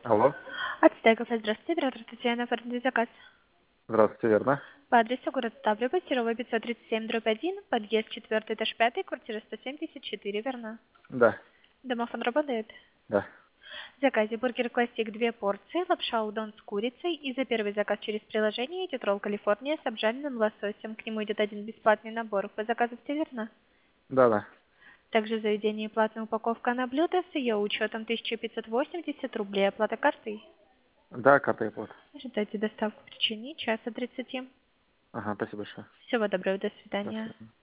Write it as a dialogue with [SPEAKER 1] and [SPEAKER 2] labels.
[SPEAKER 1] Алло.
[SPEAKER 2] Ацтеков, здравствуйте, оператор Татьяна, оформили заказ.
[SPEAKER 1] Здравствуйте, верно?
[SPEAKER 2] По адресу город Ставрополь, Серова 537/1, подъезд 4, этаж 5, квартира 174, верно?
[SPEAKER 1] Да,
[SPEAKER 2] Домофон работает?
[SPEAKER 1] да.
[SPEAKER 2] В заказе бургер классик 2 порции, лапша удон с курицей и за первый заказ через приложение идет ролл Калифорния с обжаренным лососем. К нему идет один бесплатный набор. По заказу все верно?
[SPEAKER 1] Да, да.
[SPEAKER 2] Также в заведении платная упаковка на блюдо с ее учетом 1580 рублей. Оплата картой.
[SPEAKER 1] Да, карта и плат.
[SPEAKER 2] Ожидайте доставку в течение часа 30.
[SPEAKER 1] Ага, спасибо большое.
[SPEAKER 2] Всего доброго, до
[SPEAKER 1] До
[SPEAKER 2] свидания.
[SPEAKER 1] свидания.